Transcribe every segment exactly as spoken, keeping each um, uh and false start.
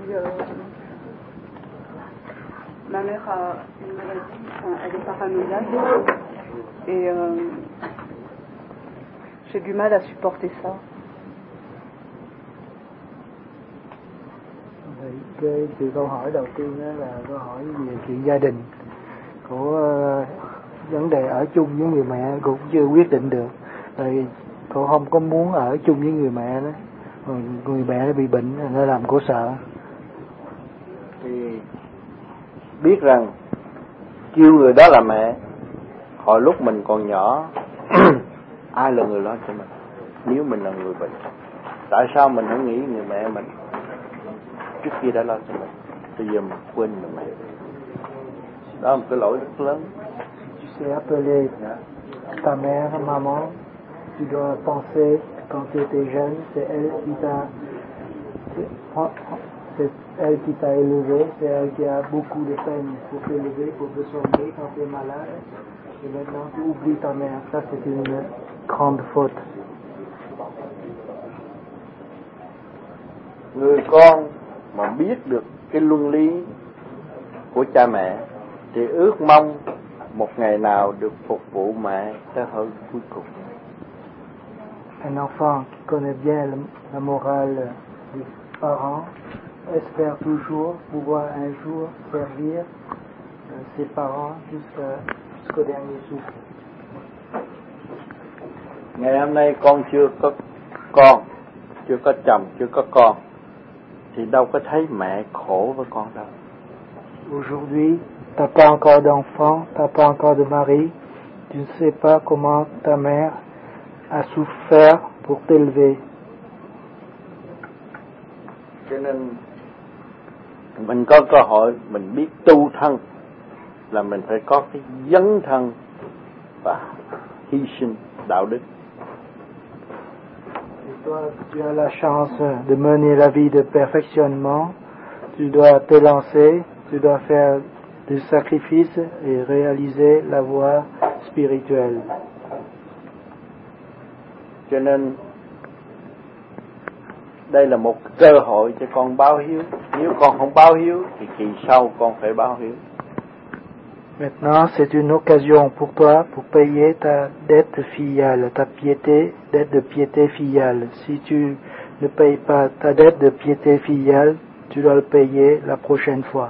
euh, ma mère a une maladie, enfin, elle est paranoïaque et euh, j'ai du mal à supporter ça. Cái, cái câu hỏi đầu tiên đó là câu hỏi về chuyện gia đình của uh, vấn đề ở chung với người mẹ cũng chưa quyết định được, rồi cô không có muốn ở chung với người mẹ đó, rồi người mẹ nó bị bệnh nó làm cô sợ. Thì biết rằng kêu người đó là mẹ, hồi lúc mình còn nhỏ ai là người lo cho mình nếu mình là người bệnh? Tại sao mình không nghĩ người mẹ mình trước kia đã lo cho mình, bây giờ mình quên người mẹ? Đó là một cái lỗi rất lớn. Tu sais appeler ta mère, maman, tu dois penser quand tu étais jeune, c'est elle qui t'a c'est elle qui t'a élevé, c'est elle qui a beaucoup de peine pour t'élever, pour te soigner quand tu es malade, et maintenant tu oublies ta mère. Ça c'est une grande faute. Người con mà biết được cái luân lý của cha mẹ thì ước mong một ngày nào được phục vụ mẹ tới hơi cuối cùng. Un enfant qui connaît bien le, la morale des parents espère toujours pouvoir un jour servir euh, ses parents jusqu'à, jusqu'au dernier souffle. Ngày hôm nay con chưa có con, chưa có chồng, chưa có con thì đâu có thấy mẹ khổ với con đâu. Aujourd'hui, t'as pas encore d'enfant, t'as pas encore de mari, tu ne sais pas comment ta mère a souffert pour t'élever. Cho nên mình có cơ hội mình biết tu thân là mình phải có cái dấn thân và hy sinh đạo đức. Et toi, tu as la chance de mener la vie de perfectionnement, tu dois t'élancer, tu dois faire des sacrifices et réaliser la voie spirituelle. Cho nên đây là một cơ hội cho con báo hiếu. Nếu con không báo hiếu thì kỳ sau con phải báo hiếu. Maintenant, c'est une occasion pour toi pour payer ta dette filiale, ta piété, dette de piété filiale. Si tu ne payes pas ta dette de piété filiale, tu dois le payer la prochaine fois.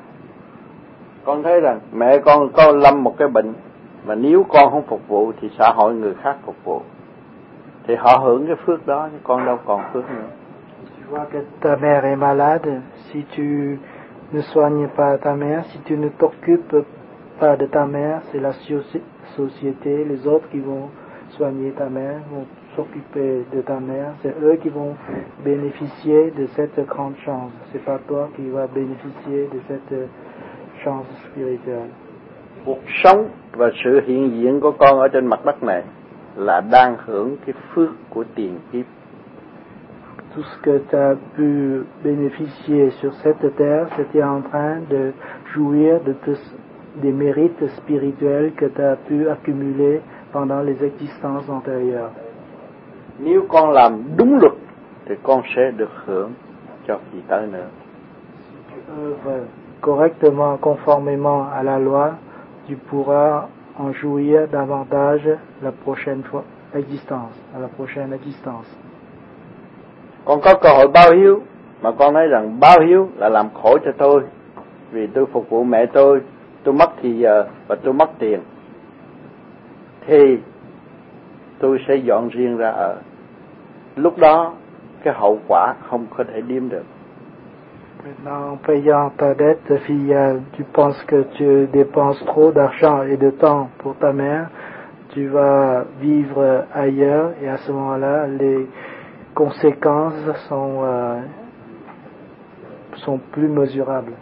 Con thấy rằng mẹ con có lâm một cái bệnh, mà nếu con không phục vụ thì xã hội người khác phục vụ, thì họ hưởng cái phước đó, nhưng con đâu còn phước nữa. Tu vois que ta mère est malade, si tu ne soignes pas ta mère, si tu ne t'occupes pas de ta mère, c'est la société, les autres qui vont soigner ta mère, vont s'occuper de ta mère, c'est eux qui vont bénéficier de cette grande chance. C'est pas toi qui vas bénéficier de cette chance spirituelle. Cuộc sống và sự hiện diện của con ở trên mặt đất này là đang hưởng cái phước của tiền kiếp. Tout ce que tu as pu bénéficier sur cette terre, c'était en train de jouir de tes, des mérites spirituels que tu as pu accumuler pendant les existences antérieures. Nếu con làm đúng luật thì con sẽ được hưởng cho kỳ tới nữa. Si tu œuvres correctement, conformément à la loi, tu pourras en jouir davantage la prochaine fois, existence, à la prochaine existence. Con có cơ hội báo hiếu, mà con thấy rằng báo hiếu là làm khổ cho tôi, vì tôi phục vụ mẹ tôi, tôi mất thì giờ và tôi mất tiền, thì tôi sẽ dọn riêng ra ở. Lúc đó cái hậu quả không có thể điếm được. Maintenant, en payant ta dette filiale, tu penses que tu dépenses trop d'argent et de temps pour ta mère, tu vas vivre ailleurs et à ce moment-là, les conséquences sont, euh, sont plus mesurables.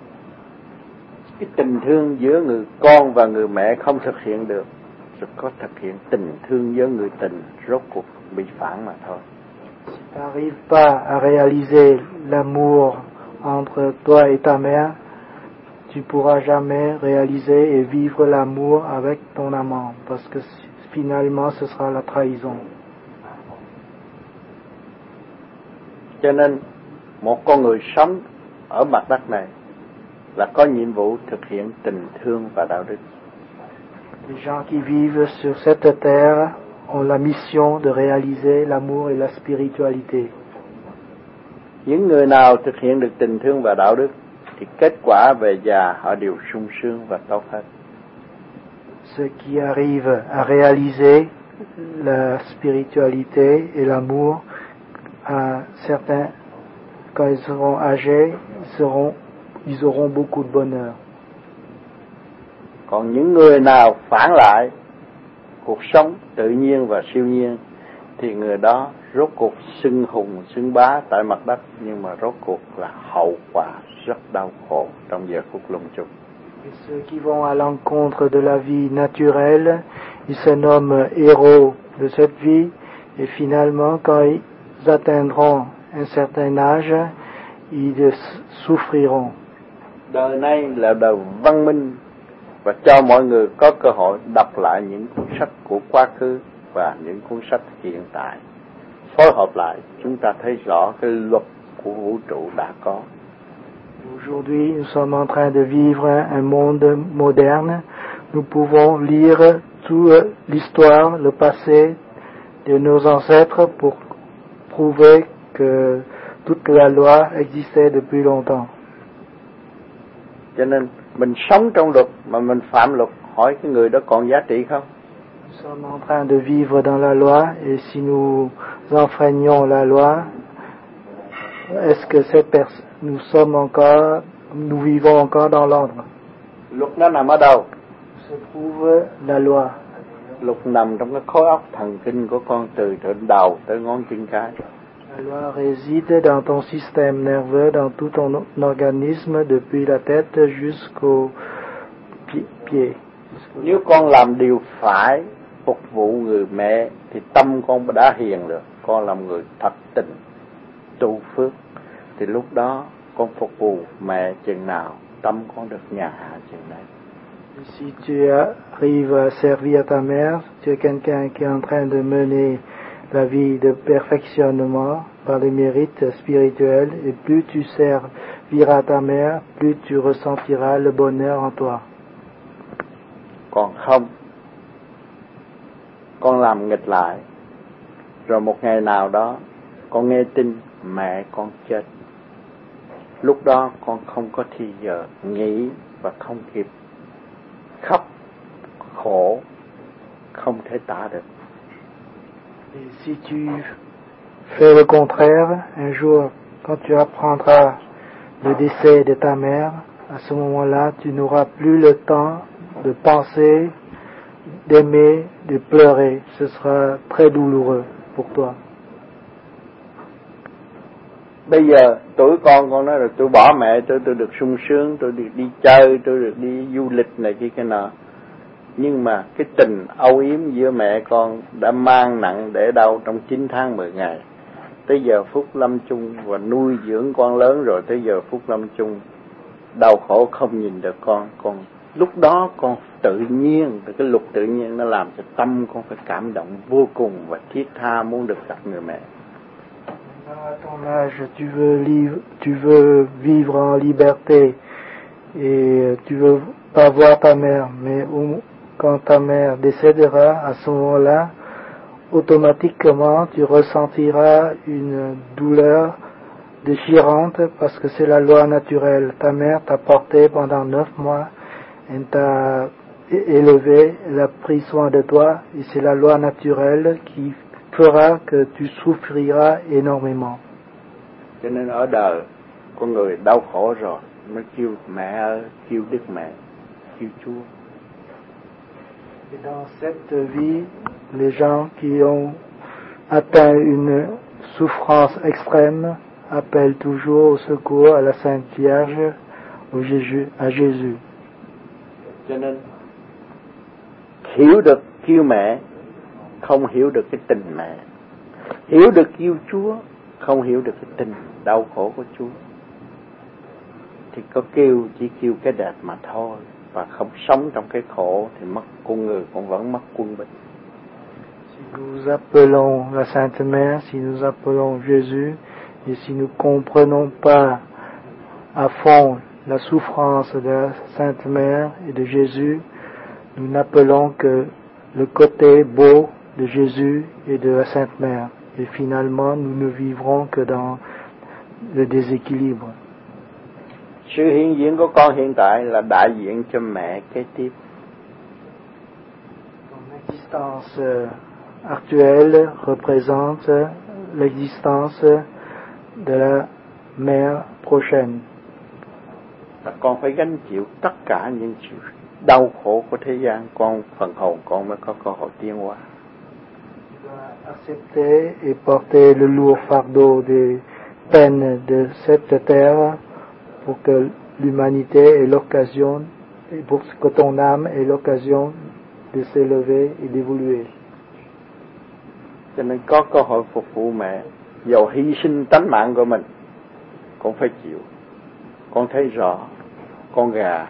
Cái tình thương giữa người con và người mẹ không thực hiện được, rồi có thực hiện tình thương với người tình, rốt cuộc bị phản mà thôi. Si tu n'arrives pas à réaliser l'amour entre toi et ta mère, tu pourras jamais réaliser et vivre l'amour avec ton amant, parce que finalement ce sera la trahison. Cho nên một con người sống ở mặt đất này là có nhiệm vụ thực hiện tình thương và đạo đức. Les gens qui vivent sur cette terre ont la mission de réaliser l'amour et la spiritualité. Những người nào thực hiện được tình thương và đạo đức thì kết quả về già họ đều sung sướng và tốt hết. Ceux qui arrivent à réaliser la spiritualité et l'amour, à certains, quand ils seront âgés, ils, seront, ils auront beaucoup de bonheur. Còn những người nào phản lại cuộc sống tự nhiên và siêu nhiên thì người đó rốt cuộc xưng hùng xưng bá tại mặt đất, nhưng mà rốt cuộc là hậu quả rất đau khổ trong giờ phút lâm chung. Et ceux qui vont à l'encontre de la vie naturelle, ils se nomment héros de cette vie, et finalement, quand ils atteindront un certain âge, ils souffriront. Đời nay là đời văn minh và cho mọi người có cơ hội đọc lại những cuốn sách của quá khứ và những cuốn sách hiện tại. Phối hợp lại, chúng ta thấy rõ cái luật của vũ trụ đã có. Aujourd'hui, nous sommes en train de vivre un monde moderne. Nous pouvons lire toute l'histoire, le passé de nos ancêtres pour prouver que toute la loi existait depuis longtemps. Cho nên mình sống trong luật mà mình phạm luật, hỏi cái người đó còn giá trị không? Nous sommes en train de vivre dans la loi, et si nous enfreignons la loi, est-ce que cette personne, nous sommes encore, nous vivons encore dans l'ordre? Luật nó nằm ở đâu? Se trouve la loi. Luật nằm trong cái khối óc thần kinh của con từ trên đầu tới ngón chân cái. La loi réside dans ton système nerveux, dans tout ton organisme, depuis la tête jusqu'au pied. Nếu con làm điều phải phục vụ người mẹ thì tâm con đã hiền được. Con làm người thật tình, tu phước thì lúc đó con phục vụ mẹ chừng nào tâm con được nhà hạ chừng đấy. Si tu arrives à servir ta mère, tu es quelqu'un qui est en train de mener la vie de perfectionnement par les mérites spirituels, et plus tu serviras ta mère, plus tu ressentiras le bonheur en toi. Còn không, con làm nghịch lại, rồi một ngày nào đó con nghe tin mẹ con chết. Lúc đó con không có thì giờ nghĩ và không kịp khóc khổ, không thể tả được. Et si tu fais le contraire, un jour, quand tu apprendras le décès de ta mère, à ce moment-là, tu n'auras plus le temps de penser, d'aimer, de pleurer. Ce sera très douloureux pour toi. Bây giờ tuổi con con nói là tôi bỏ mẹ, tôi tôi được sung sướng, tôi được đi chơi, tôi được đi du lịch này kia cái nọ. Nhưng mà cái tình âu yếm giữa mẹ con đã mang nặng để đau trong chín tháng mười ngày. Tới giờ phút lâm chung và nuôi dưỡng con lớn rồi, tới giờ phút lâm chung đau khổ không nhìn được con, con lúc đó con tự nhiên, cái luật tự nhiên nó làm cho tâm con phải cảm động vô cùng và thiết tha muốn được gặp người mẹ. À ton âge, tu veux, li- tu veux vivre en liberté et tu veux pas voir ta mère, mais au, quand ta mère décédera, à ce moment-là, automatiquement tu ressentiras une douleur déchirante parce que c'est la loi naturelle. Ta mère t'a porté pendant neuf mois, elle t'a élevé, elle a pris soin de toi, et c'est la loi naturelle qui fera que tu souffriras énormément. Cho nên ở đời con người đau khổ rồi mới kêu mẹ ơi, kêu Đức Mẹ, kêu Chúa. Et dans cette vie, les gens qui ont atteint une souffrance extrême appellent toujours au secours à la Sainte Vierge, au Jésus, à Jésus. Cho nên hiểu được kêu mẹ, không hiểu được cái tình mẹ. Hiểu được kêu Chúa, không hiểu được cái tình đau khổ của Chúa. Thì có kêu chỉ kêu cái đẹp mà thôi, và không sống trong cái khổ thì mất con người cũng vẫn mất quân bình. Si nous appelons la Sainte Mère, si nous appelons Jésus, et si nous comprenons pas à fond la souffrance de la Sainte Mère et de Jésus, nous n'appelons que le côté beau de Jésus et de la Sainte Mère. Et finalement, nous ne vivrons que dans le déséquilibre. Sự hiện diện của con hiện tại là đại diện cho mẹ kế tiếp. L'existence actuelle représente l'existence de la mère prochaine. Và con phải gánh chịu tất cả những sự đau khổ của thế gian, con phần hồn con mới có cơ hội tiến hóa. Accepter et porter le lourd fardeau des peines de cette terre pour que l'humanité ait l'occasion, et pour que ton âme ait l'occasion de s'élever et d'évoluer. Cho nên có cơ hội phục vụ mẹ, dầu hy sinh tánh mạng của mình, con phải chịu. Con thấy rõ, con gà,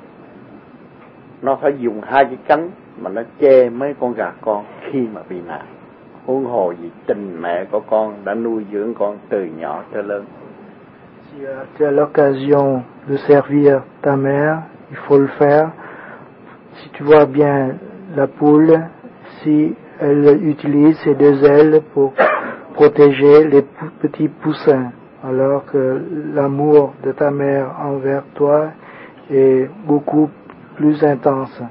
nó phải dùng hai cái cánh mà nó che mấy con gà con khi mà bị nạn. Huống hồ gì tình mẹ của con đã nuôi dưỡng con từ nhỏ cho lớn. Si tu as l'occasion de servir ta mère, il faut le faire. Si tu vois bien la poule, si elle utilise ses deux ailes pour protéger les petits poussins, alors que l'amour de ta mère envers toi est beaucoup plus intense.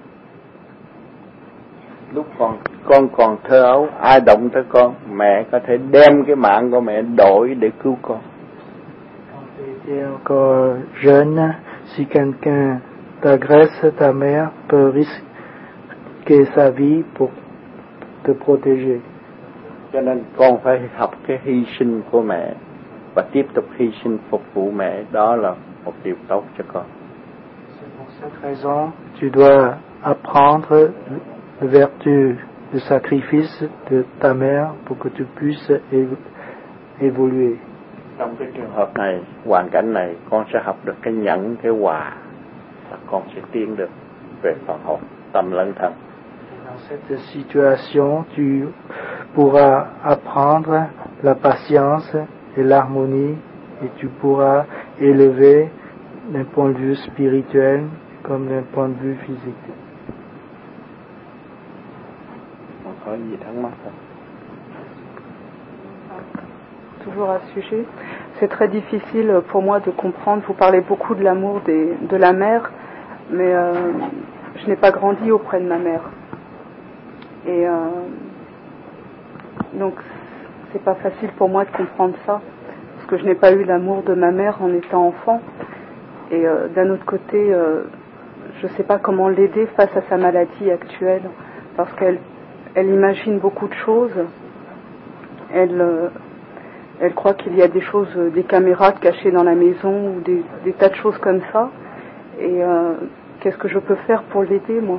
Lúc con con còn thơ ấu, ai động tới con, mẹ có thể đem cái mạng của mẹ đổi để cứu con. Quand tu étais encore jeune, si quelqu'un t'agresse, ta mère peut risquer sa vie pour te protéger. Cho nên con phải học cái hy sinh của mẹ và tiếp tục hy sinh phục vụ mẹ, đó là một điều tốt cho con. C'est pour cette raison tu dois apprendre la vertu du sacrifice de ta mère pour que tu puisses évoluer. Trong cái trường hợp này, hoàn cảnh này, con sẽ học được cái nhẫn, cái hòa, và con sẽ tiến được về phần hồn, tâm lẫn thân. Dans cette situation, tu pourras apprendre la patience et l'harmonie, et tu pourras élever d'un point de vue spirituel comme d'un point de vue physique. Có gì thắc mắc không? Toujours à ce sujet, c'est très difficile pour moi de comprendre. Vous parlez beaucoup de l'amour des, de la mère, mais euh, je n'ai pas grandi auprès de ma mère. Et euh, donc, c'est pas facile pour moi de comprendre ça, parce que je n'ai pas eu l'amour de ma mère en étant enfant. Et euh, d'un autre côté, euh, je sais pas comment l'aider face à sa maladie actuelle, parce qu'elle elle imagine beaucoup de choses. Elle, euh, elle croit qu'il y a des choses, des caméras cachées dans la maison, ou des, des tas de choses comme ça. Et euh, qu'est-ce que je peux faire pour l'aider, moi?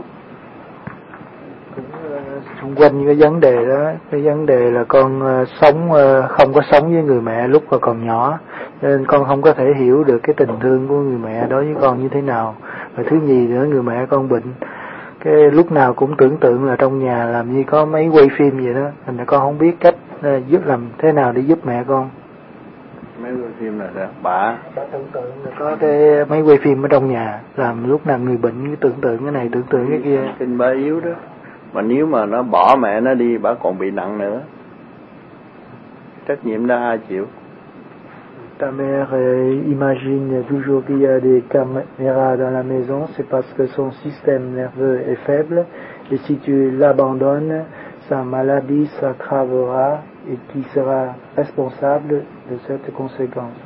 Xung quanh cái vấn đề đó, cái vấn đề là con uh, sống uh, không có sống với người mẹ lúc mà còn nhỏ, nên con không có thể hiểu được cái tình thương của người mẹ đối với con như thế nào. Và thứ nhì nữa, người mẹ con bệnh, cái lúc nào cũng tưởng tượng là trong nhà làm như có máy quay phim vậy đó, thành ra con không biết cách uh, giúp làm thế nào để giúp mẹ con. Máy quay phim là sao? Bà Bà tưởng tượng là có cái máy quay phim ở trong nhà, làm lúc nào người bệnh tưởng tượng cái này, tưởng tượng cái kia. Tin bà yếu đó. Mà nếu mà nó bỏ mẹ nó đi, bà còn bị nặng nữa. Trách nhiệm đó ai chịu? Ta mère euh, imagine toujours qu'il y a des caméras dans la maison, c'est parce que son système nerveux est faible, et si tu l'abandonnes, sa maladie s'aggravera, et qui sera responsable de cette conséquence?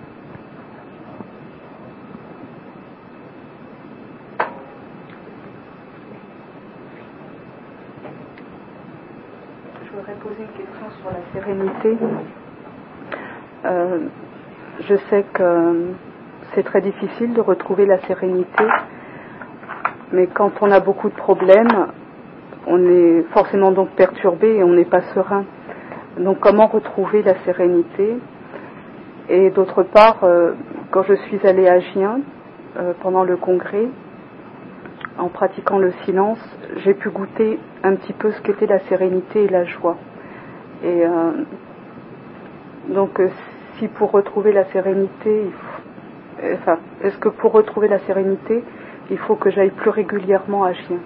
Je voudrais poser une question sur la sérénité. Euh, je sais que c'est très difficile de retrouver la sérénité, mais quand on a beaucoup de problèmes, on est forcément donc perturbé et on n'est pas serein. Donc comment retrouver la sérénité? Et d'autre part, euh, quand je suis allée à Gien euh, pendant le congrès, en pratiquant le silence, j'ai pu goûter un petit peu ce qu'était la sérénité et la joie. Et euh, donc, euh, si pour retrouver la sérénité, il faut, enfin, est-ce que pour retrouver la sérénité, il faut que j'aille plus régulièrement à Chien?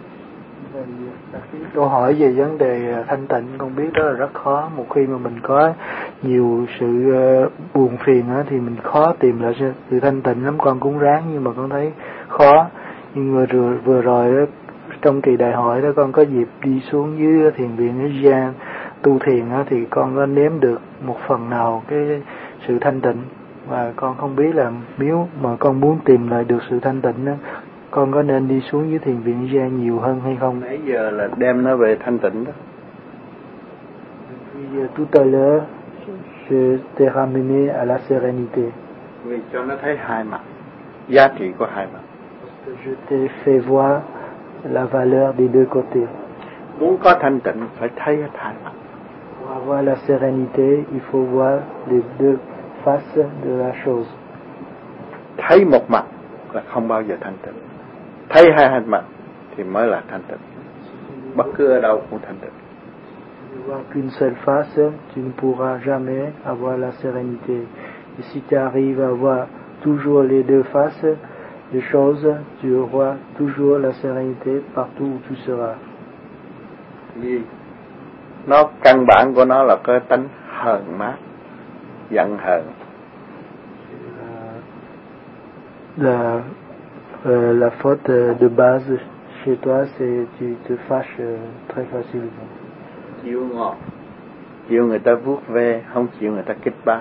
Câu hỏi về vấn đề thanh tịnh, con biết đó là rất khó. Một khi mà mình có nhiều sự uh, buồn phiền á, thì mình khó tìm lại sự thanh tịnh lắm. Con cũng ráng nhưng mà con thấy khó. Nhưng vừa rồi, vừa rồi đó, trong kỳ đại hội đó, con có dịp đi xuống dưới thiền viện ở Giang tu thiền á, thì con có nếm được một phần nào cái sự thanh tịnh. Và con không biết là nếu mà con muốn tìm lại được sự thanh tịnh đó, con có nên đi xuống dưới thiền viện Giang nhiều hơn hay không? Nãy giờ là đem nó về thanh tịnh đó. Puis, tout à l'heure, je t'ai ramené à la sérénité. Vì cho nó thấy hai mặt, giá trị của hai mặt. Je t'ai fait voir la valeur des deux côtés. Muốn có thanh tịnh phải thấy hết hai mặt. Pour avoir la sérénité, il faut voir les deux faces de la chose. Thấy một mặt là không bao giờ thanh tịnh. Thấy hai hai mặt thì mới là thanh tịnh. Bất cứ ở đâu cũng thanh tịnh. Si tu vois qu'une seule face, tu ne pourras jamais avoir la sérénité. Et si tu arrives à voir toujours les deux faces des choses, tu auras toujours la sérénité partout où tu seras. Vì nó căn bản của nó là cái tánh hờn mát, giận hờn. La, euh, la faute de base chez toi, c'est tu te fâches très facilement. Chịu ngọt, chịu người ta vuốt ve, không chịu người ta kích bác.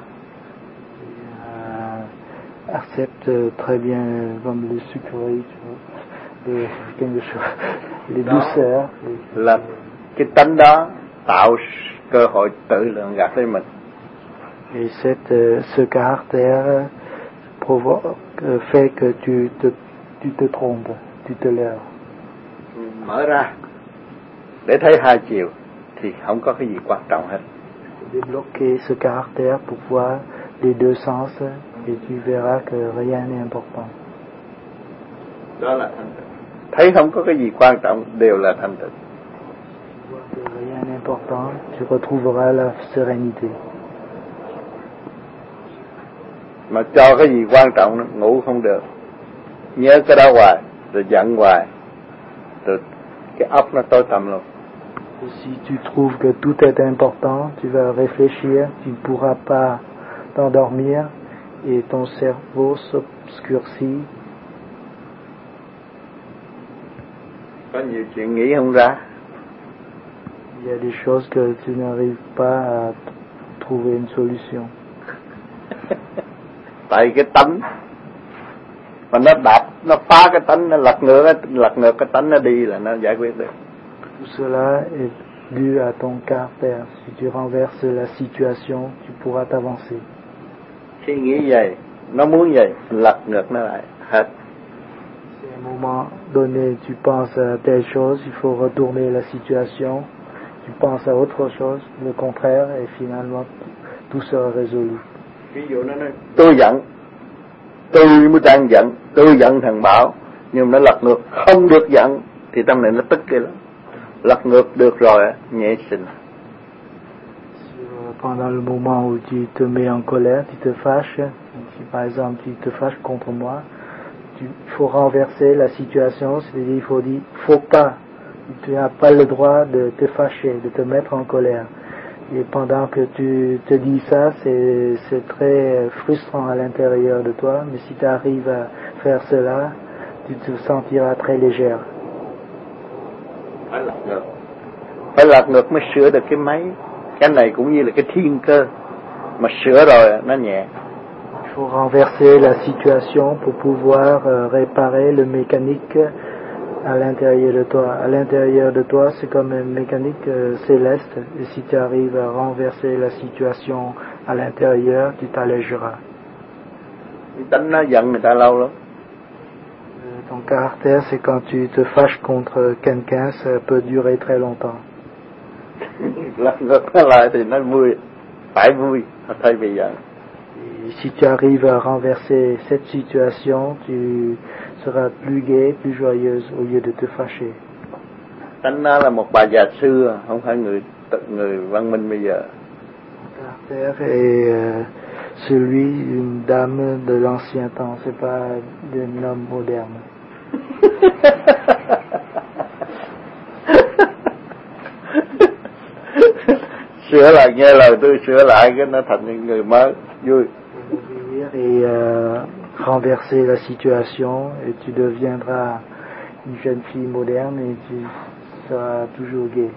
Uh, accepte très bien comme le sucreries, les, quelque chose, les douceurs. Là cái tánh đó tạo cơ hội tự lượng gạt lấy mình. Et cette, ce caractère provoque, fait que tu te, tu te trompes, tu te leurres. Mở ra để thấy hai chiều thì không có cái gì quan trọng hết. Débloquer ce caractère pour voir les deux sens et tu verras que rien n'est important. Đó là thanh tịnh. Thấy không có cái gì quan trọng đều là thanh tịnh. Rien n'est important, tu retrouveras la sérénité. Mà cho cái gì quan trọng ngủ không được, nhớ cái đó hoài rồi giận hoài rồi cái óc nó tối tăm luôn. Si tu trouves que tout est important, tu vas réfléchir, tu ne pourras pas t'endormir et ton cerveau s'obscurcit. Có nhiều chuyện nghĩ không ra. Il y a des choses que tu n'arrives pas à trouver une solution. Tại cái tánh mà nó đạp, nó phá cái tánh, nó lật ngược, lật ngược cái tánh nó đi là nó giải quyết được. Tout cela est dû à ton caractère. Si tu renverses la situation, tu pourras t'avancer. Khi nghĩ vậy, nó muốn vậy, lật ngược nó lại hết. Si à un moment donné tu penses à telle chose, il faut retourner la situation. Tu penses à autre chose, le contraire, et finalement tout sera résolu. Ví dụ nó nói tôi giận, tôi mới đang giận, tôi giận thằng Bảo, nhưng mà nó lật ngược không được giận thì tâm này nó tức kia lắm. Lật ngược được rồi nhẹ sinh. Pendant le moment où tu te mets en colère, tu te fâches, si par exemple tu te fâches contre moi, il faut renverser la situation, c'est-à-dire il faut dire, faut pas, tu n'as pas le droit de te fâcher, de te mettre en colère. Et pendant que tu te dis ça, c'est, c'est très frustrant à l'intérieur de toi, mais si tu arrives à faire cela, tu te sentiras très légère. Phải lật ngược, phải lật ngược mới sửa được cái máy. Cái này cũng như là cái thiên cơ, mà sửa rồi nó nhẹ. Il faut renverser la situation pour pouvoir euh, réparer le mécanique à l'intérieur de toi. À l'intérieur de toi, c'est comme une mécanique euh, céleste. Et si tu arrives à renverser la situation à l'intérieur, tu t'allégeras. Tính nó giận người ta lâu lắm. Ton caractère, c'est quand tu te fâches contre quelqu'un, ça peut durer très longtemps. Lật ngược nó lại thì nó vui, phải vui, thay vì giận. Et si tu arrives à renverser cette situation, tu seras plus gai, plus joyeuse au lieu de te fâcher. Tánh nó là một bà già xưa, không phải người người văn minh bây giờ. Mon caractère est euh, celui d'une dame de l'ancien temps, c'est pas d'un homme moderne. Sửa lại, nghe lời tôi sửa lại cái nó thành những người mới vui. Et euh, renverser la situation et tu deviendras une jeune fille moderne et tu seras toujours gay.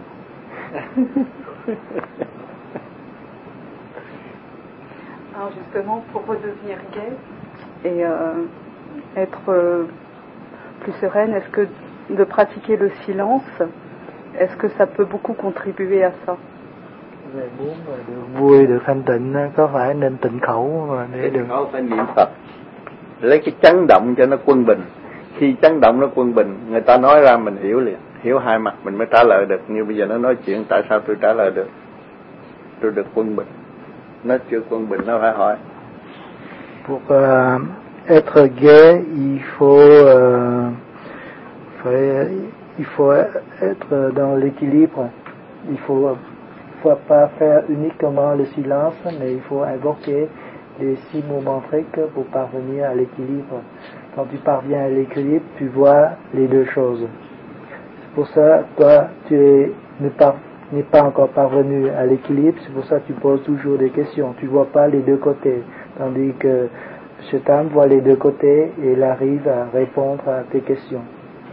Alors justement, pour redevenir gay et euh, être euh, plus sereine, est-ce que de pratiquer le silence, est-ce que ça peut beaucoup contribuer à ça? Về muốn mà được vui, được thanh tịnh, có phải nên tịnh khẩu mà để được? Khẩu phải niệm Phật, lấy cái chấn động cho nó quân bình. Khi chấn động nó quân bình, người ta nói ra mình hiểu liền, hiểu hai mặt mình mới trả lời được. Như bây giờ nó nói chuyện, tại sao tôi trả lời được? Tôi được quân bình. Nó chưa quân bình, nó phải hỏi. Pour euh, être gai, il faut, euh, phải, il faut être dans l'équilibre. Il faut faut pas faire uniquement le silence, mais il faut invoquer les six mots mantriques pour parvenir à l'équilibre. Quand tu parviens à l'équilibre, tu vois les deux choses. C'est pour ça, toi, tu es, n'es pas, n'es pas encore parvenu à l'équilibre, c'est pour ça que tu poses toujours des questions. Tu vois pas les deux côtés, tandis que M. Tam voit les deux côtés et il arrive à répondre à tes questions.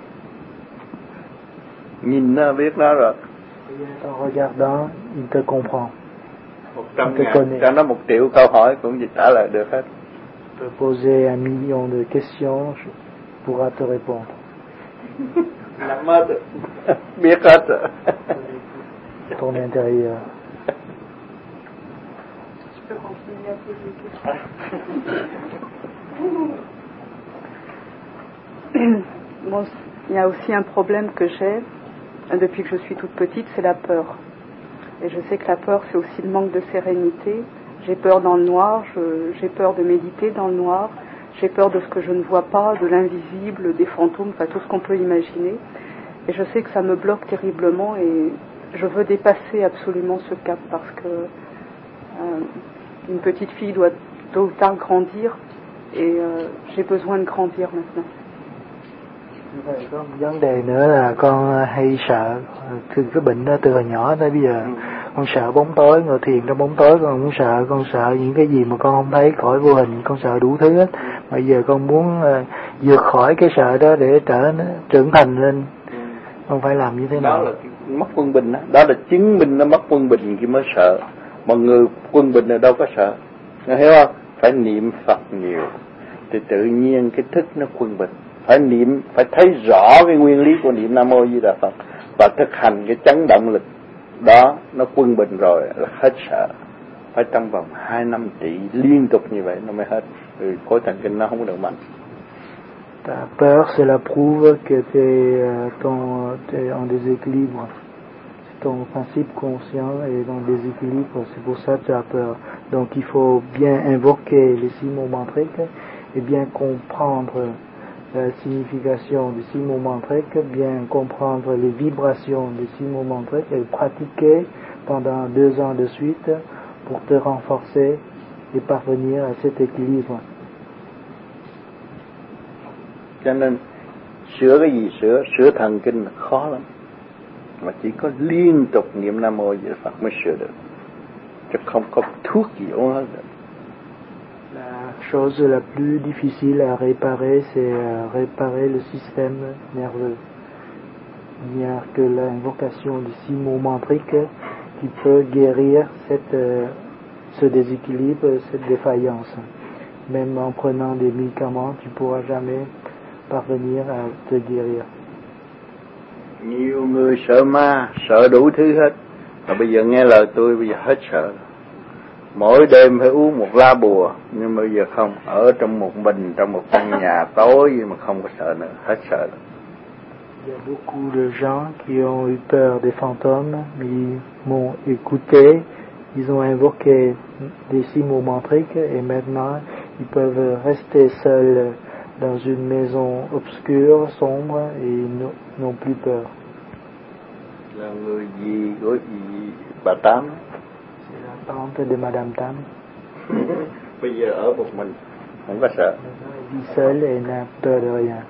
Nhìn nó biết nó rồi. En regardant, il te comprend. Một trăm ngàn, cho nó một triệu câu hỏi cũng trả lời được hết. Tu peux poser un million de questions, il pourra te répondre. Nắm hết rồi. Biết hết rồi. Ton intérieur. Je peux continuer à poser des questions. Bon, il y a aussi un problème que j'ai depuis que je suis toute petite, c'est la peur. Et je sais que la peur, c'est aussi le manque de sérénité. J'ai peur dans le noir, je, j'ai peur de méditer dans le noir, j'ai peur de ce que je ne vois pas, de l'invisible, des fantômes, enfin tout ce qu'on peut imaginer. Et je sais que ça me bloque terriblement et je veux dépasser absolument ce cap parce que euh, une petite fille doit tôt ou tard grandir et euh, j'ai besoin de grandir maintenant. Vậy có một vấn đề nữa là con hay sợ, từ cái bệnh đó từ hồi nhỏ tới bây giờ, con sợ bóng tối, ngồi thiền trong bóng tối con cũng sợ, con sợ những cái gì mà con không thấy, cõi vô hình, con sợ đủ thứ hết. Mà giờ con muốn uh, vượt khỏi cái sợ đó để trở trưởng thành lên, con phải làm như thế nào? Đó là mất quân bình đó, đó là chứng minh nó mất quân bình khi mới sợ. Mà người quân bình là đâu có sợ, nghe hiểu không? Phải niệm Phật nhiều, thì tự nhiên cái thức nó quân bình. Phải niệm, phải thấy rõ cái nguyên lý của niệm Nam Mô Di Đà Phật và thực hành cái chấn động lực đó, nó quân bình rồi là hết sợ. Phải trong vòng hai năm trị liên tục như vậy nó mới hết, rồi khối thần kinh nó không được mạnh. Ta peur, cela prouve que tu es, ton, tu es en déséquilibre. Ton principe conscient est en déséquilibre, c'est pour ça que tu as peur. Donc il faut bien invoquer les six mots mantriques et bien comprendre la signification des six mots mantriques, bien comprendre les vibrations des six mots mantriques et pratiquer pendant deux ans de suite pour te renforcer et parvenir à cet équilibre. Cho nên sửa cái gì sửa, sửa thần kinh là khó lắm, mà chỉ có liên tục niệm Nam Mô Di Đà Phật mới sửa được, chứ không có thuốc gì uống hết được. La chose la plus difficile à réparer, c'est réparer le système nerveux. Il n'y a que l'invocation des six mots mantriques qui peut guérir cette, ce déséquilibre, cette défaillance. Même en prenant des médicaments, tu ne pourras jamais parvenir à te guérir. Nhiều người sợ ma, sợ đủ thứ hết, mà bây giờ nghe lời tôi bây giờ hết sợ. Mỗi đêm phải uống một lá bùa, nhưng bây giờ không, ở trong một mình, trong một căn nhà tối mà không có sợ nữa, hết sợ nữa. Il y a beaucoup de gens qui ont eu peur des fantômes, mais ils m'ont écouté, ils ont invoqué des six mots mantriques et maintenant ils peuvent rester seuls dans une maison obscure, sombre et ils n'ont plus peur. Là người gì của gì bà Tám? C'est la tante de Madame Tam. Bây giờ ở một mình, không có sợ. Vivre seul et n'a peur de rien.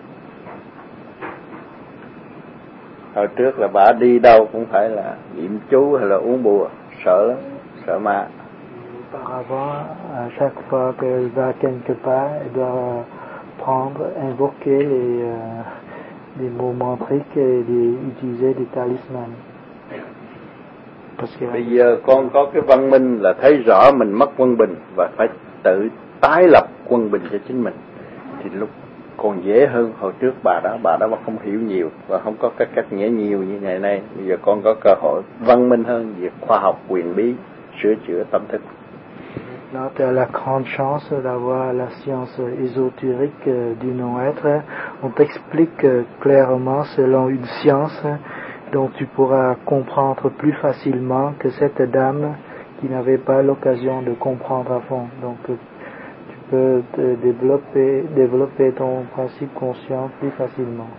Hồi trước là bà đi đâu cũng phải là niệm chú hay là uống bùa, sợ lắm, sợ ma. Auparavant, à chaque fois qu'elle va quelque part, elle doit prendre, invoquer les, euh, des mots mantriques et des, utiliser des talismans. Parce que bây giờ con có cái văn minh là thấy rõ mình mất quân bình và phải tự tái lập quân bình cho chính mình, thì lúc còn dễ hơn hồi trước bà đó, bà đó mà không hiểu nhiều và không có cái cách nghĩa nhiều như ngày nay. Bây giờ con có cơ hội văn minh hơn việc khoa học quyền bí, sửa chữa tâm thức. Là, tu as la grande chance d'avoir la science ésotérique du non-être. On t'explique clairement selon une science dont tu pourras comprendre plus facilement que cette dame qui n'avait pas l'occasion de comprendre à fond. Donc tu peux te développer, développer ton principe conscient plus facilement.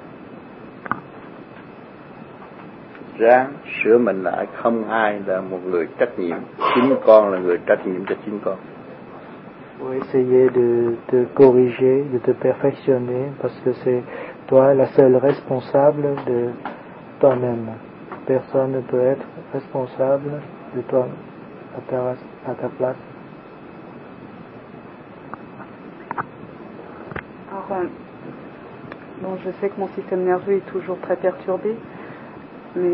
Ráng sửa mình lại, không ai là một người trách nhiệm, chính con là người trách nhiệm cho chính con. Faut essayer de te corriger, de te perfectionner, parce que c'est toi la seule responsable de toi-même. Personne ne peut être responsable de toi à ta, à ta place. Alors, euh, bon, je sais que mon système nerveux est toujours très perturbé, mais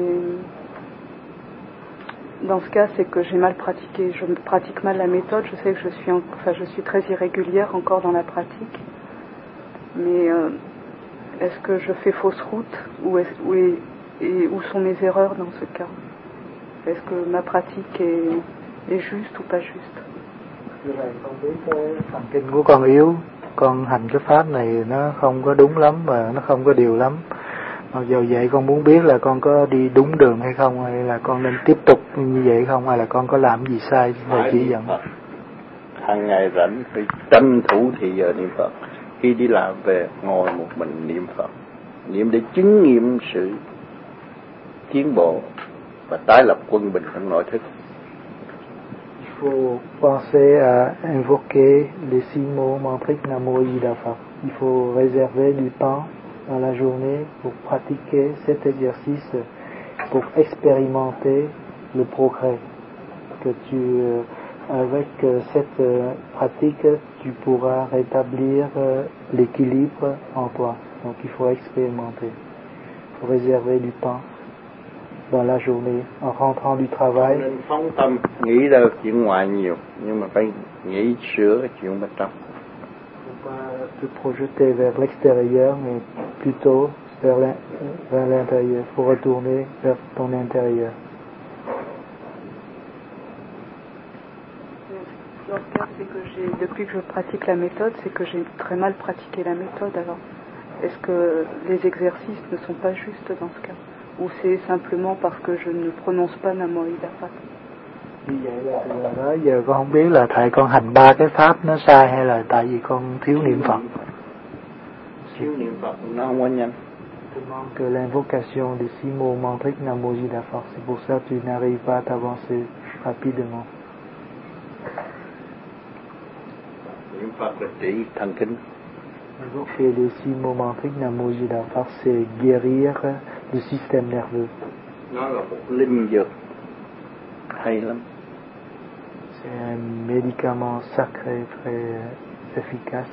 dans ce cas, c'est que j'ai mal pratiqué. Je pratique mal la méthode. Je sais que je suis, en, enfin, je suis très irrégulière encore dans la pratique. Mais euh, est-ce que je fais fausse route ou, est, où, est, et où sont mes erreurs dans ce cas? Est-ce que ma pratique est, est juste ou pas juste? Như vậy con biết cái thần kinh của con yếu, con hành cái pháp này nó không có đúng lắm và nó không có điều lắm. Mặc dù vậy con muốn biết là con có đi đúng đường hay không, hay là con nên tiếp tục như vậy không, hay là con có làm gì sai thầy chỉ dẫn. Hàng ngày rảnh phải tranh thủ thì giờ niệm Phật. Khi đi làm về ngồi một mình niệm Phật, niệm để chứng nghiệm sự tiến bộ và tái lập quân bình trong nội thức. Il faut penser à invoquer les six mots mantriques Namo Yida Phật. Il faut réserver du temps dans la journée pour pratiquer cet exercice, pour expérimenter le progrès. Que tu, euh, avec euh, cette euh, pratique, tu pourras rétablir euh, l'équilibre en toi. Donc il faut expérimenter. Il faut réserver du temps dans la journée, en rentrant du travail. Nên phóng tâm, nghĩ ra chuyện ngoài nhiều, nhưng mà phải nghĩ sửa cái chuyện bên trong. Faut pas te projeter vers l'extérieur, mais plutôt vers l'intérieur. Il faut retourner vers ton intérieur. Dans ce cas, c'est que j'ai, depuis que je pratique la méthode, c'est que j'ai très mal pratiqué la méthode. Alors, est-ce que les exercices ne sont pas justes dans ce cas? Ou c'est simplement parce que je ne prononce pas Namo Yida Phật? Như vậy là từ đó giờ con không biết là tại con hành ba cái pháp nó sai hay là tại vì con thiếu niệm Phật. Thiếu niệm Phật nó không có nhanh. Que l'invocation des six mots mantriques Namo Yida Phật, c'est pour ça que tu n'arrives pas à t'avancer rapidement. Niệm Phật là trị thần kinh. Invoquer les six mots mantriques Namo Yida Phật, c'est guérir le système nerveux. Nó là một linh dược hay lắm. C'est un médicament sacré très efficace.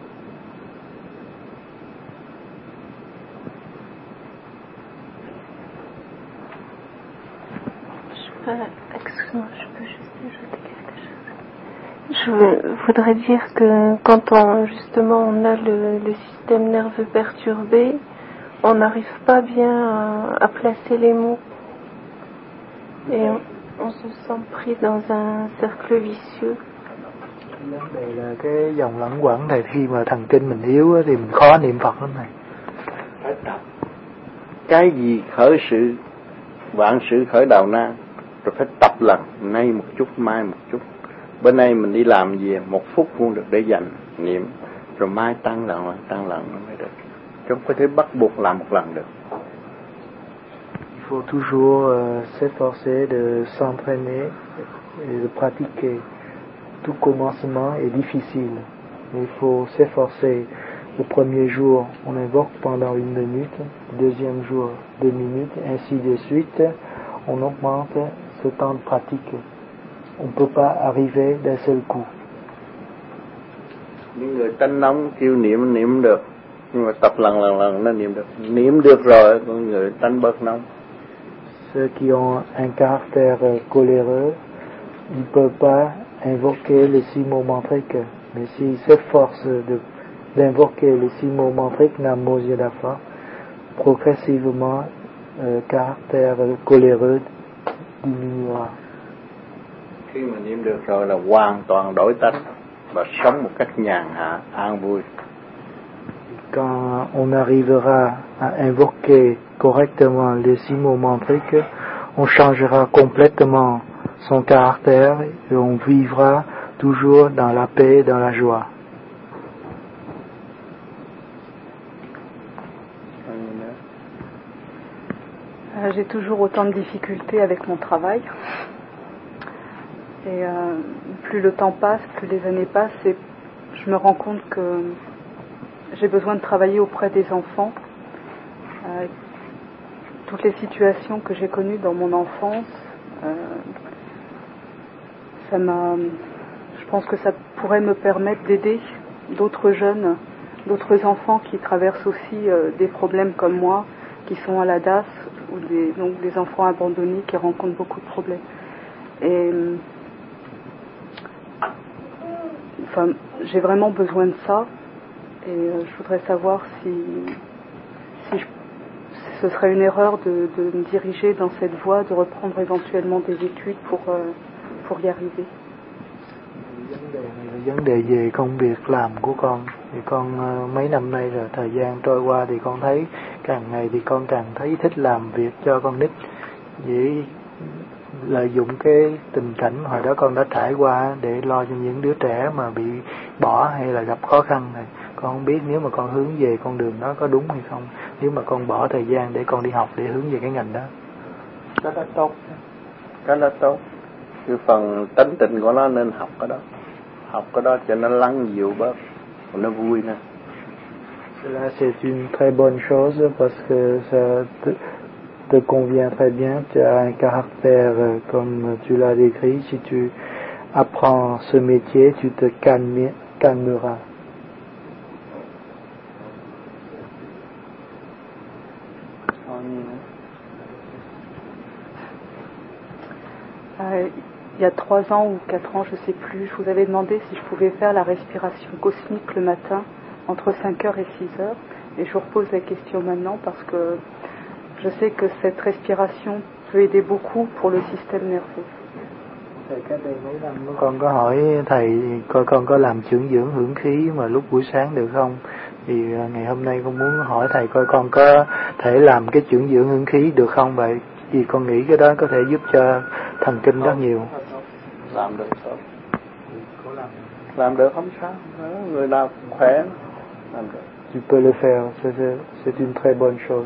Je peux, excuse-moi, je peux juste ajouter quelque chose. Je voudrais dire que quand on, justement, on a le, le système nerveux perturbé, on n'arrive pas bien à, à placer les mots. Et on, on se sent pris dans un cercle vicieux. Đây là cái dòng lẫn quẩn này, khi mà thần kinh mình yếu thì mình khó niệm Phật lắm này. Phải tập. Cái gì khởi sự, vạn sự khởi đầu nan, rồi phải tập lần, nay một chút, mai một chút. Bữa nay mình đi làm gì, một phút cũng được để dành niệm, rồi mai tăng lần, tăng lần nó mới được. Chứ không có thể bắt buộc làm một lần được. Il faut toujours euh, s'efforcer de s'entraîner et de pratiquer. tout commencement est difficile. Il faut s'efforcer. Le premier jour, on invoque pendant une minute, le deuxième jour, deux minutes, ainsi de suite. On augmente ce temps de pratique. On ne peut pas arriver d'un seul coup. Những người tánh nóng kêu niệm niệm được, nhưng mà tập lần lần lần nó niệm được. Niệm được rồi, con người tánh bớt nóng. Ceux qui ont un caractère coléreux, ils ne peuvent pas invoquer les six mots mantriques. Mais s'ils s'efforcent de, d'invoquer les six mots mantriques Namo Yadafa, progressivement, le caractère coléreux diminuera. Khi mà niệm được rồi là hoàn toàn đổi tánh và sống một cách nhàn hạ, an vui. Quand on arrivera à invoquer correctement les six mots mantriques, on changera complètement son caractère et on vivra toujours dans la paix et dans la joie. Euh, j'ai toujours autant de difficultés avec mon travail. Et euh, plus le temps passe, plus les années passent, et je me rends compte que j'ai besoin de travailler auprès des enfants. Euh, toutes les situations que j'ai connues dans mon enfance, euh, ça m'a, je pense que ça pourrait me permettre d'aider d'autres jeunes, d'autres enfants qui traversent aussi euh, des problèmes comme moi, qui sont à la D A S, ou des, donc des enfants abandonnés qui rencontrent beaucoup de problèmes. Et enfin, j'ai vraiment besoin de ça, et euh, je voudrais savoir si, si, je, si ce serait une erreur de, de me diriger dans cette voie, de reprendre éventuellement des études pour, euh, pour y arriver. Vấn đề về công việc làm của con thì con uh, mấy năm nay rồi, thời gian trôi qua thì con thấy càng ngày thì con càng thấy thích làm việc cho con nít, dễ lợi dụng cái tình cảnh hồi đó con đã trải qua để lo cho những đứa trẻ mà bị bỏ hay là gặp khó khăn này. Con không biết nếu mà con hướng về con đường đó có đúng hay không, nếu mà con bỏ thời gian để con đi học để hướng về cái ngành đó. Rất là tốt, rất là tốt. Cái phần tính tình của nó nên học cái đó, học cái đó cho nó lắng dịu bớt, nó vui nè. Cela c'est une très bonne chose parce que ça te, te convient très bien. Tu as un caractère comme tu l'as décrit. Si tu apprends ce métier, tu te calmes, calmeras. Euh, il y a trois ans ou quatre ans, je ne sais plus, je vous avais demandé si je pouvais faire la respiration cosmique le matin entre cinq heures et six heures, et je vous repose la question maintenant parce que je sais que cette respiration peut aider beaucoup pour le système nerveux. Thầy cách đây mấy năm con có hỏi thầy coi con có làm dưỡng dưỡng hưởng khí mà lúc buổi sáng được không, thì ngày hôm nay con muốn hỏi thầy coi con có thể làm cái dưỡng dưỡng hưởng khí được không vậy, vì con nghĩ cái đó có thể giúp cho thần kinh rất nhiều. Làm được tốt, làm được không sao, người nào khỏe làm được. Tu peux le faire, c'est, c'est une très bonne chose.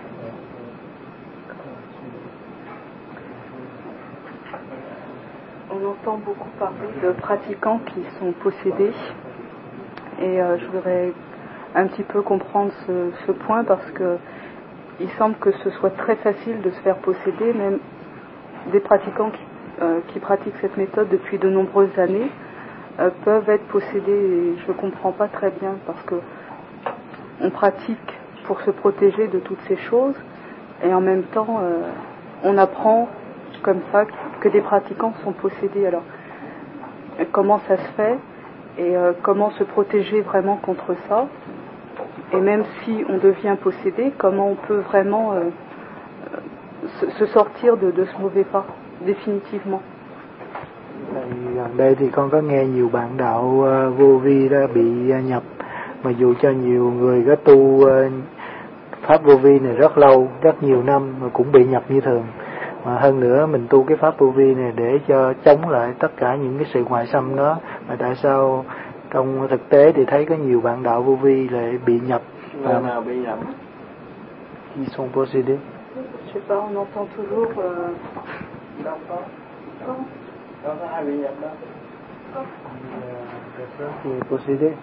On entend beaucoup parler de pratiquants qui sont possédés, et euh, je voudrais un petit peu comprendre ce, ce point parce que il semble que ce soit très facile de se faire posséder, même des pratiquants qui, euh, qui pratiquent cette méthode depuis de nombreuses années euh, peuvent être possédés, et je ne comprends pas très bien parce que on pratique pour se protéger de toutes ces choses, et en même temps euh, on apprend comme ça que des pratiquants sont possédés. Alors comment ça se fait, et euh, comment se protéger vraiment contre ça, et même si on devient possédé, comment on peut vraiment euh, se, se sortir de, de ce mauvais pas définitivement. Gần đây thì con có nghe nhiều bạn đạo uh, vô vi đã bị uh, nhập, mà dù cho nhiều người có tu uh, pháp vô vi này rất lâu, rất nhiều năm mà cũng bị nhập như thường. Mà hơn nữa mình tu cái pháp vô vi này để cho chống lại tất cả những cái sự ngoại xâm đó. Mà tại sao trong thực tế thì thấy có nhiều bạn đạo vô vi lại bị nhập? Người nào bị nhập? Qui sont possédés? Je sais pas, on entend toujours. Euh... Đâu có. Đâu có ai bị nhập đâu. Personne qui est possédée.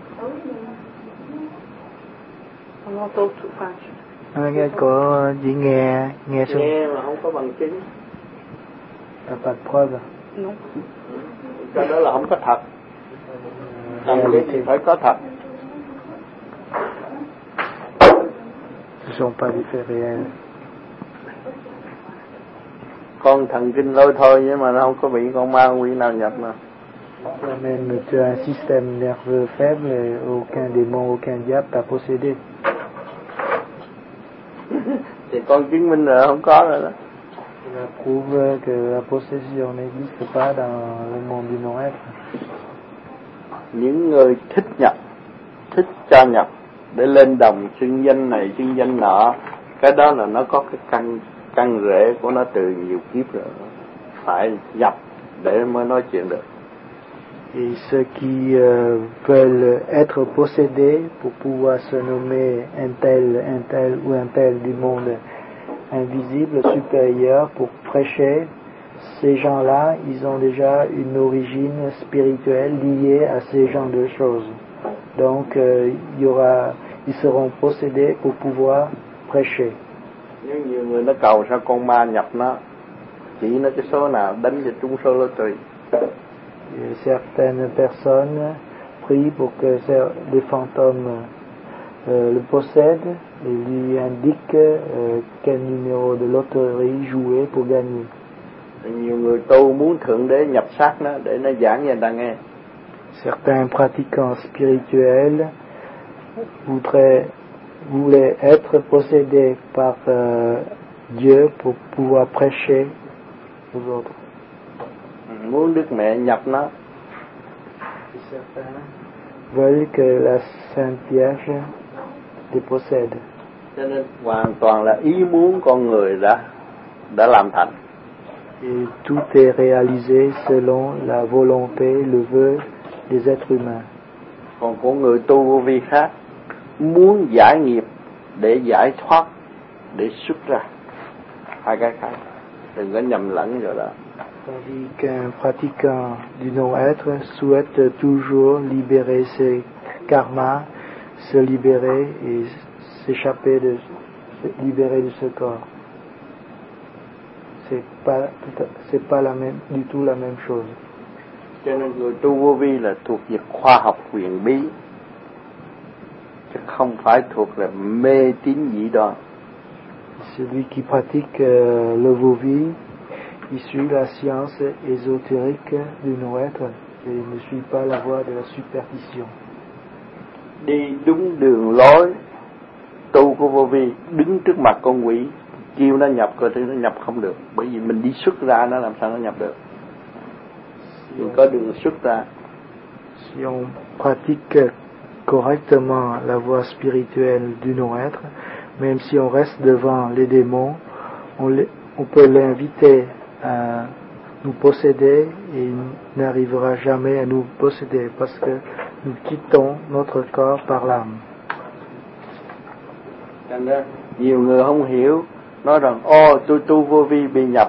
On entend tout. Enfin, À, nghe có chỉ nghe nghe xong. Nghe mà không có bằng chứng. T'as pas de preuve. non. Cái đó là không có thật. Làm cái gì phải có thật. Ce sont pas des faits réels. Con thần kinh lôi thôi nhưng mà nó không có bị con ma quỷ nào nhập mà. Même tu as un système nerveux faible et aucun démon, aucun diable t'a possédé. Thì con chứng minh là không có rồi đó. Ça prouve que la possession n'existe pas dans le monde du non-être. Những người thích nhập, thích cho nhập để lên đồng xưng danh này xưng danh nọ, cái đó là nó có cái căn căn rễ của nó từ nhiều kiếp rồi, phải nhập để mới nói chuyện được. Et ceux qui euh, veulent être possédés pour pouvoir se nommer un tel, un tel ou un tel du monde invisible, supérieur, pour prêcher, ces gens-là, ils ont déjà une origine spirituelle liée à ces genres de choses. Donc, euh, il y aura, ils seront possédés pour pouvoir prêcher. Nếu nhiều người nó cầu sao con ma nhập nó, chỉ nó cái số nào đánh cho trúng số lô tùy. Et certaines personnes prient pour que les fantômes euh, le possèdent et lui indiquent euh, quel numéro de loterie jouer pour gagner. Nhiều người tu muốn thượng đế nhập xác nó để nó giảng cho người ta nghe. Certains pratiquants spirituels voudraient, voulaient être possédés par euh, Dieu pour pouvoir prêcher aux autres. Muốn Đức Mẹ nhập nó. Certains veulent que la Sainte Vierge les possède. Cho nên hoàn toàn là ý muốn con người đã đã làm thành. Et tout est réalisé selon la volonté, le vœu des êtres humains. Còn của người tu vô vi khác, muốn giải nghiệp để giải thoát, để xuất ra. Hai cái khác, đừng có nhầm lẫn rồi đó. Tandis qu'un pratiquant du non-être souhaite toujours libérer ses karmas, se libérer et s'échapper de, se libérer de ce corps. C'est pas, c'est pas la même, du tout la même chose. Cho nên người tu vô vi là thuộc về khoa học huyền bí, chứ không phải thuộc là mê tín dị đoan. Celui qui pratique euh, le vô-vi, il suit la science ésotérique du non-être et ne suit pas la voie de la superstition. Đi đúng đường lối tu của vô vi, đứng trước mặt con quỷ kêu nó nhập cơ thể nó nhập không được, bởi vì mình đi xuất ra nó làm sao nó nhập được. Mình có đường xuất ra. Si on pratique correctement la voie spirituelle du non-être, même si on reste devant les démons, on, les, on peut l'inviter à nous posséder et il n'arrivera jamais à nous posséder parce que nous quittons notre corps par l'âme. Cho nên nhiều người không hiểu, nói rằng ô tôi tu vô vi bị nhập,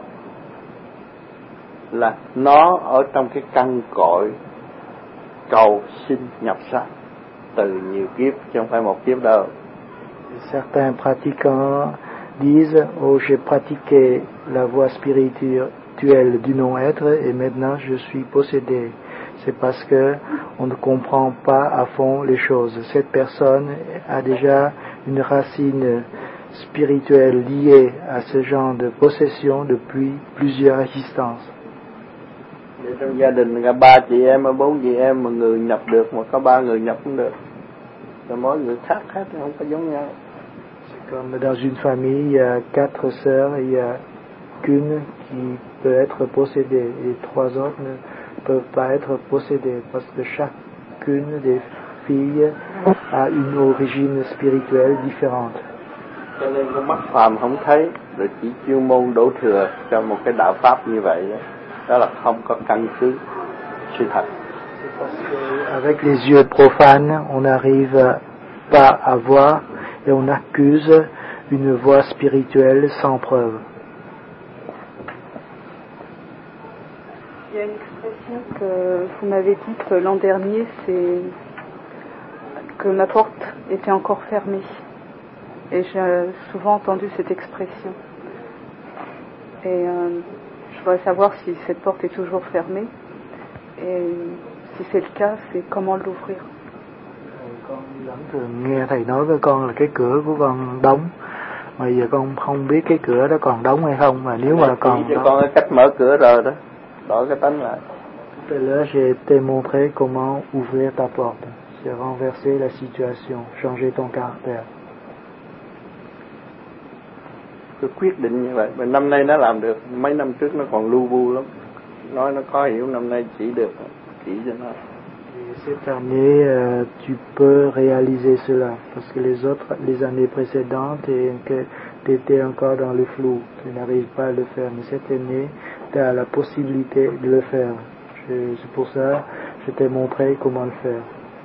là nó ở trong cái căn cội cầu xin nhập xác từ nhiều kiếp chứ không phải một kiếp đâu. Certains pratiquants disent oh j'ai pratiqué la voie spirituelle du non-être et maintenant je suis possédé. C'est parce que on ne comprend pas à fond les choses. Cette personne a déjà une racine spirituelle liée à ce genre de possession depuis plusieurs existences. Trong gia đình cả ba chị em hay bốn chị em mà người nhập được mà có ba người nhập không được, rồi mỗi người khác khác không có giống nhau. C'est comme dans une famille, il y a quatre sœurs et il y a qu'une qui peut être possédée et trois autres ne peuvent pas être possédées parce que chacune des filles a une origine spirituelle différente. Cho nên con mắt phàm không thấy, rồi chỉ chuyên môn đổ thừa cho một cái đạo pháp như vậy đó, đó là không có căn cứ sự thật. Avec les yeux profanes, on n'arrive pas à voir et on accuse une voie spirituelle sans preuve. Il y a une expression souviens que vous m'avez dit que l'an dernier, c'est que ma porte était encore fermée. Et j'ai souvent entendu cette expression. Et euh, je voudrais savoir si cette porte est toujours fermée. Et si c'est le cas, c'est comment l'ouvrir. Con vẫn thường nghe thầy nói với con là cái cửa của con đóng. Mà giờ con không biết cái cửa đó còn đóng hay không. Mà nếu mà còn cho con cái cách mở cửa rồi đó. Đổi cái tánh lại. Tout à l'heure, j'ai été montré comment ouvrir ta porte. C'est renverser la situation, changer ton caractère. Cứ quyết định như vậy. Mà năm nay nó làm được. Mấy năm trước nó còn lu bu lắm. Nói nó có hiểu, năm nay chỉ được. Chỉ cho nó. Et cette année, euh, tu peux réaliser cela. Parce que les autres, les années précédentes, tu étais encore dans le flou. Tu n'arrives pas à le faire. Mais cette année, tu as la possibilité de le faire. Je, c'est pour ça que je t'ai montré comment le faire.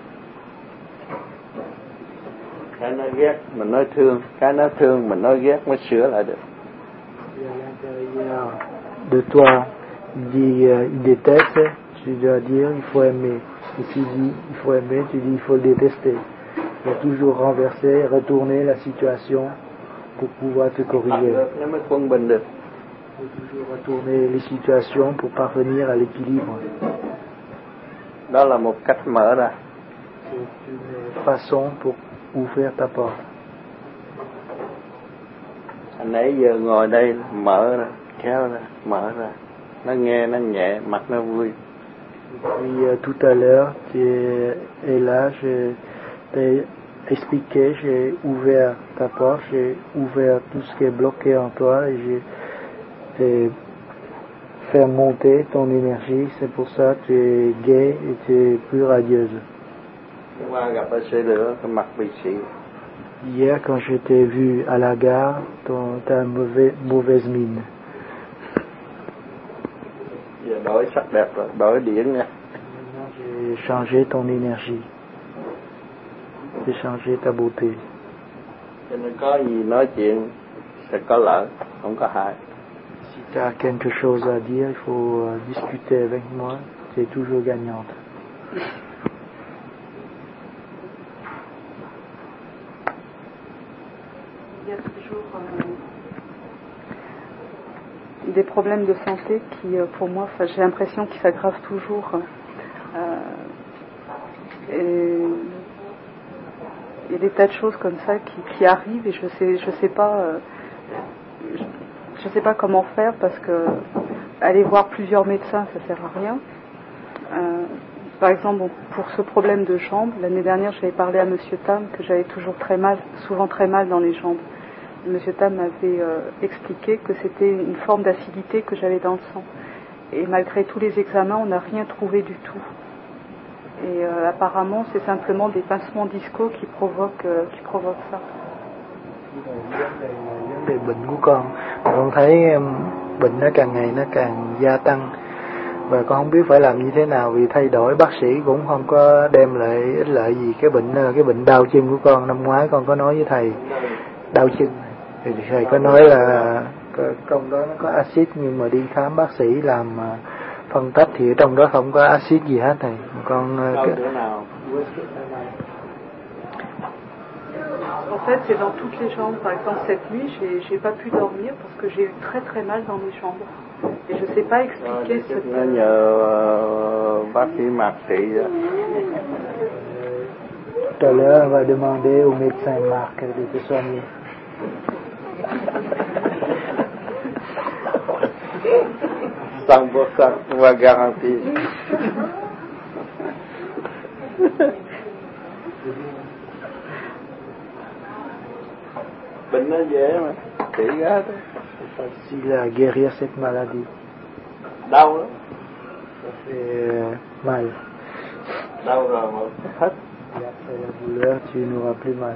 Cái nó ghét mình nói thương, cái nó thương mình nói ghét mới sửa lại được. Et à l'intérieur de toi, il dit, euh, il déteste, tu dois dire il faut aimer. Et si tu dis il faut aimer, tu dis il faut le détester. Il faut toujours renverser, retourner la situation pour pouvoir te corriger. Nó mới quân bình được. Il faut toujours retourner les situations pour parvenir à l'équilibre. Đó là một cách mở ra. C'est une façon pour ouvrir ta porte. Anh nãy giờ ngồi đây mở ra, kéo ra, mở ra. Nó nghe, nó nhẹ, mặt nó vui. Puis euh, tout à l'heure, tu es, et là, je t'ai expliqué, j'ai ouvert ta porte, j'ai ouvert tout ce qui est bloqué en toi et j'ai et fait monter ton énergie. C'est pour ça que tu es gai et tu es plus radieuse. Qua gặp ở xe lửa, cái mặt bị xị. Hier, quand je t'ai vu à la gare, ton, ta mauvaise, mauvaise mine. Giờ đổi sắc đẹp rồi, đổi điển nha. Maintenant, j'ai changé ton énergie. J'ai changé ta beauté. Cho nên có gì nói chuyện sẽ có lợi, không có hại. Si tu as quelque chose à dire, il faut euh, discuter avec moi. Tu es toujours gagnante. Il y a toujours euh, des problèmes de santé qui, euh, pour moi, j'ai l'impression qu'ils s'aggravent toujours. Euh, et il y a des tas de choses comme ça qui, qui arrivent et je sais, je sais pas, euh, je, je sais pas comment faire parce que aller voir plusieurs médecins, ça sert à rien. Euh, par exemple, pour ce problème de jambes, l'année dernière, j'avais parlé à Monsieur Tam que j'avais toujours très mal, souvent très mal dans les jambes. Et Monsieur Tam m'avait euh, expliqué que c'était une forme d'acidité que j'avais dans le sang. Et malgré tous les examens, on n'a rien trouvé du tout. Et euh, apparemment, c'est simplement des pincements discaux qui provoquent, euh, qui provoquent ça. Vấn đề bệnh của con, con thấy bệnh nó càng ngày nó càng gia tăng và con không biết phải làm như thế nào vì thay đổi bác sĩ cũng không có đem lại ích lợi gì. Cái bệnh cái bệnh đau chân của con, năm ngoái con có nói với thầy đau chân thì thầy có nói là trong đó nó có axit, nhưng mà đi khám bác sĩ làm phân tích thì ở trong đó không có axit gì hết thầy. Con cái nào? En fait, c'est dans toutes les jambes. Par exemple, cette nuit, j'ai, j'ai pas pu dormir parce que j'ai eu très très mal dans les jambes. Et je sais pas expliquer ce que... Nó nhờ bác sĩ mạc sĩ đó. Tout à l'heure, on va demander au médecin Marc de te soigner. cent pour cent, on va garantir. Bệnh nó dễ mà, chỉ ra thôi. C'est facile à guérir cette maladie. Đau lắm. Ça fait mal. Đau rồi mà hết. Et après la douleur, tu n'auras plus mal.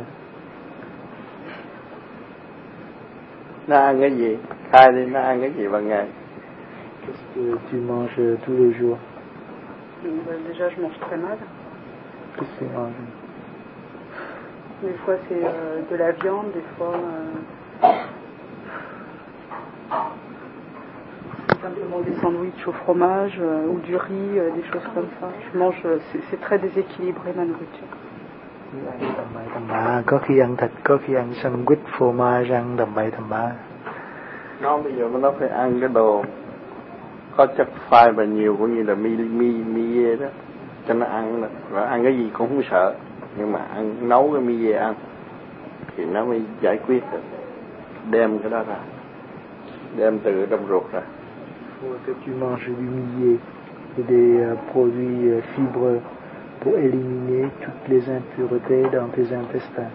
Nó ăn cái gì? Khai đi, nó ăn cái gì bằng ngày? Qu'est-ce que tu manges tous les jours? Déjà, je mange très mal. Qu'est-ce que tu manges? Des fois, c'est euh, de la viande, des fois... Euh, simplement des sandwichs au fromage euh, ou du riz, euh, des choses comme ça. Je mange, euh, c'est, c'est très déséquilibré ma nourriture. Tầm bậy tầm bạ, có khi ăn thịt, có khi ăn sandwich, fromage, ăn tầm bậy tầm bạ. Nó bây giờ nó phải ăn cái đồ có chất fiber nhiều, cũng như là mi mi mi đó, cho nó ăn đó. Rồi ăn cái gì cũng không sợ, nhưng mà ăn nấu cái mi ăn thì nó mới giải quyết được. Đem cái đó ra, đem từ trong ruột ra. Faut que tu manges du millet et des euh, produits euh, fibreux pour éliminer toutes les impuretés dans tes intestins.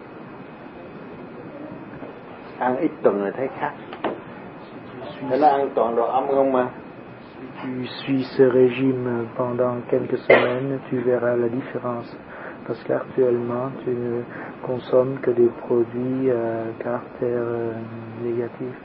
Ăn ít tuần rồi thấy khác. Thế nó ăn toàn đồ âm không mà. Si tu suis ce régime pendant quelques semaines, tu verras la différence. Parce qu'actuellement, tu ne consommes que des produits à caractère euh, négatif.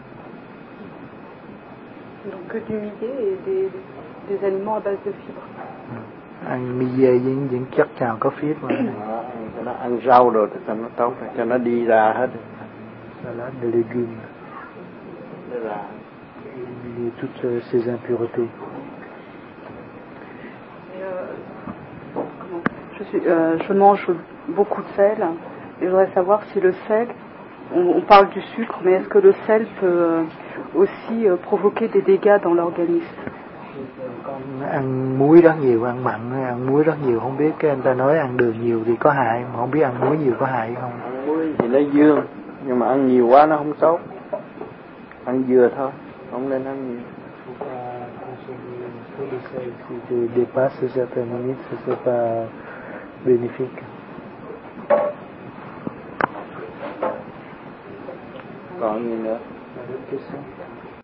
Donc que du millet et des, des aliments à base de fibres. Ăn millet với những chất chào có fibres mà. Nó, cho nó ăn rau rồi thì cho nó tốt, cho nó đi ra hết. Salade de légumes. Đi ra. Éliminer toutes ces impuretés. Je, suis, euh, je mange beaucoup de sel et je voudrais savoir si le sel, on, on parle du sucre, mais est-ce que le sel peut euh, aussi euh, provoquer des dégâts dans l'organisme? Con ăn muối rất nhiều, ăn mặn, ăn muối rất nhiều, không biết cái anh ta nói ăn đường nhiều thì có hại, mà không biết ăn muối nhiều có hại không? Ăn muối thì nó dương, nhưng mà ăn nhiều quá nó không tốt. Ăn vừa thôi, không nên ăn nhiều. Si tu dépasses certaines limites, ce n'est pas bénéfique. Còn gì nữa?